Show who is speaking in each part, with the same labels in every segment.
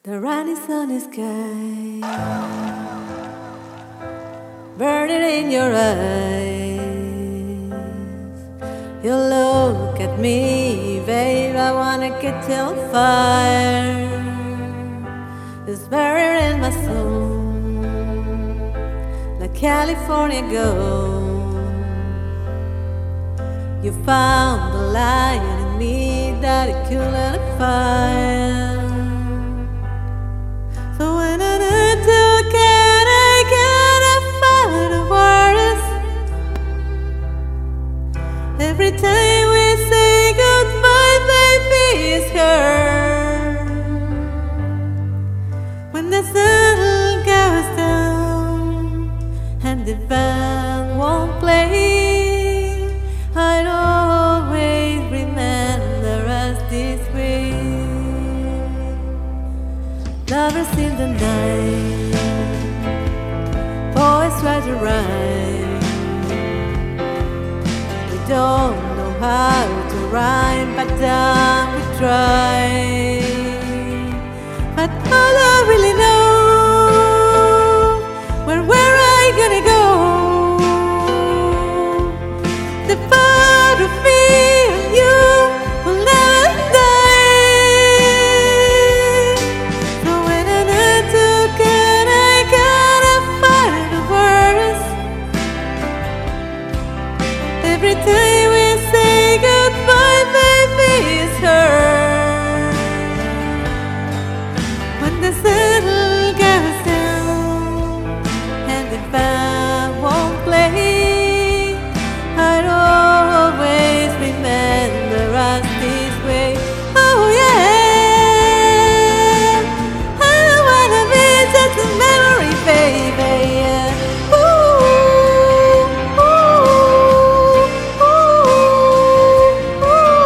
Speaker 1: The rainy sunny sky, burning in your eyes. You look at me, babe, I wanna get till fire. It's buried in my soul, like California gold. You found the light in me that it couldn't find. So when I took it, I gotta find the words. Every time we say goodbye, baby, it's her. When the sun goes down and the band won't play, I'd always remember us this way. Lovers in the night, poets try to rhyme. We don't know how to rhyme, but we try. But all I really know, where I gonna go? The part of me and you will never die. So when I took it, I gotta find the words. Every time we say goodbye, baby, it's her. When the sun goes down and the band won't play, I'd always remember us this way. Oh yeah, I don't wanna be just a memory, baby. Ooh, ooh, ooh,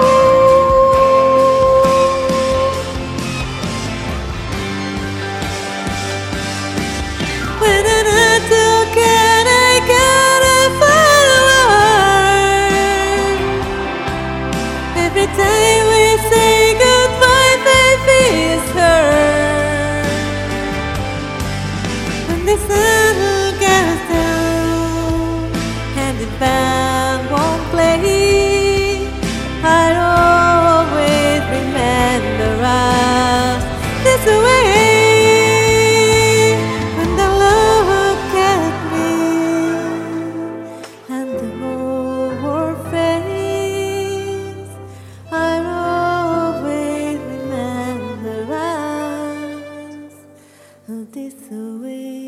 Speaker 1: ooh. When I took it, I gotta find. Every time we say goodbye, baby, it's her. When the sun goes down and the band won't play, I'd always remember us this way. When they look at me and the whole world fades, I'll always remember us this way.